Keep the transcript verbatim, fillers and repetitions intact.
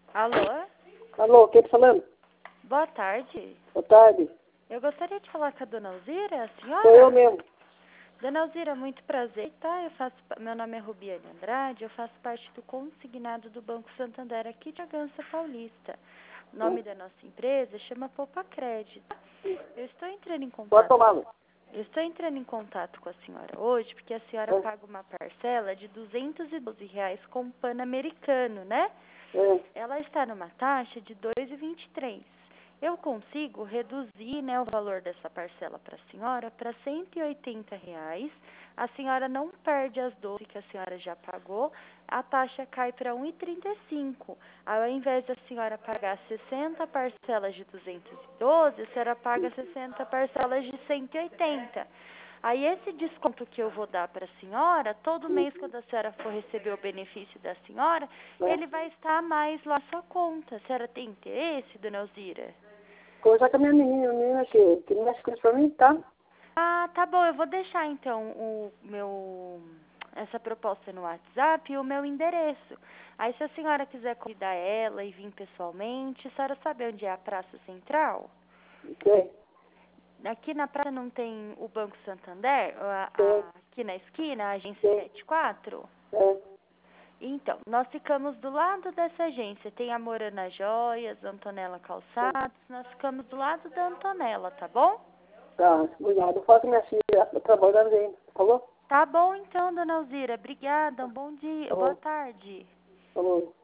Alô? Alô, quem tá falando? Boa tarde. Boa tarde. Eu gostaria de falar com a dona Alzira, a senhora? Sou eu mesmo. Dona Alzira, muito prazer, tá? Eu faço, meu nome é Rubiane Andrade, eu faço parte do consignado do Banco Santander aqui de Bragança Paulista. O nome da nossa empresa chama Poupa Crédito. Eu estou entrando em Pode contato. tomar. Eu estou entrando em contato com a senhora hoje porque a senhora É, paga uma parcela de duzentos e doze reais com o Pan-Americano, né? é. Ela está numa taxa de dois vírgula vinte e três. Eu consigo reduzir, né, o valor dessa parcela para a senhora para cento e oitenta reais. A senhora não perde as doze que a senhora já pagou. A taxa cai para um vírgula trinta e cinco. Ao invés da senhora pagar sessenta parcelas de duzentos e doze, a senhora paga sessenta parcelas de cento e oitenta. Aí esse desconto que eu vou dar para a senhora, todo mês quando a senhora for receber o benefício da senhora, é. ele vai estar mais lá na sua conta. A senhora tem interesse, dona Alzira? Conversar com a minha menina, menina que, que mexe com isso pra mim, tá? Ah, tá bom. Eu vou deixar então o meu essa proposta no WhatsApp e o meu endereço. Aí se a senhora quiser convidar ela e vir pessoalmente, a senhora sabe onde é a Praça Central? Sei, Aqui na praça não tem o Banco Santander, a- sei, a- aqui na esquina, a agência sei. setenta e quatro? É. Então, nós ficamos do lado dessa agência. Tem a Morana Joias, Antonella Calçados, nós ficamos do lado da Antonella, tá bom? Tá, obrigado. Fala com minha filha, tá trabalhando ainda. Falou? Tá bom então, dona Alzira. Obrigada, um bom dia, boa Falou. tarde. Falou.